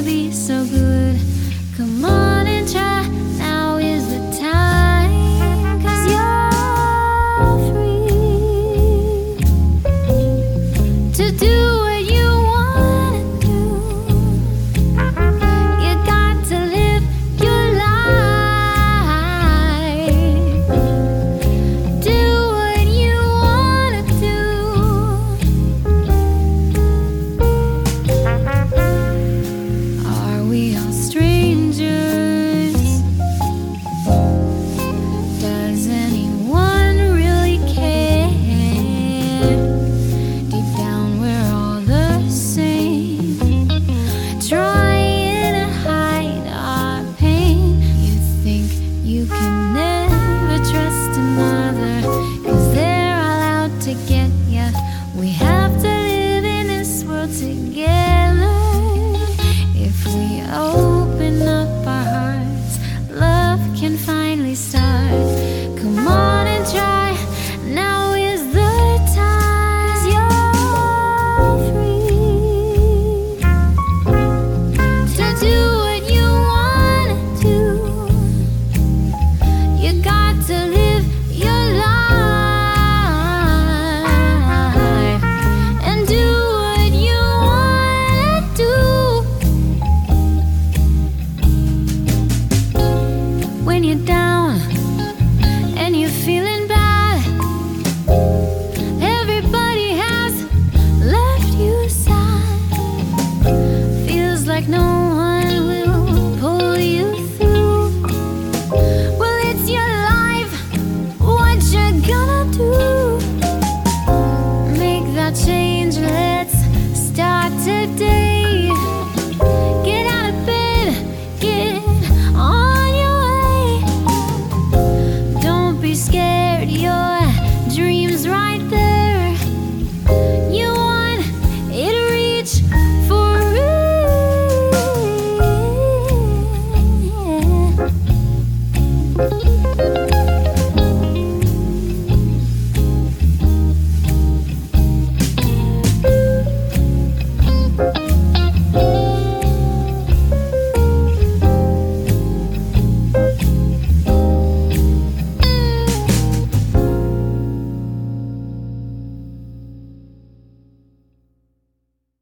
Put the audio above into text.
be so good. Come on and try, now is the time, 'cause you're free to do what you wanna do. You got to live your life, do what you wanna do. Are we all strangers? Does anyone really care? Deep down we're all the same, trying to hide our pain. You think you can never trust another, 'cause they're all out to get ya. We have to live in this world together. If we open up our hearts, love can finally start. Come on and try, now is the time, 'cause you're free to do what you wanna do. You got to live your life and do what you wanna do. When you're down and you're feeling bad, everybody has left you sad. Feels like no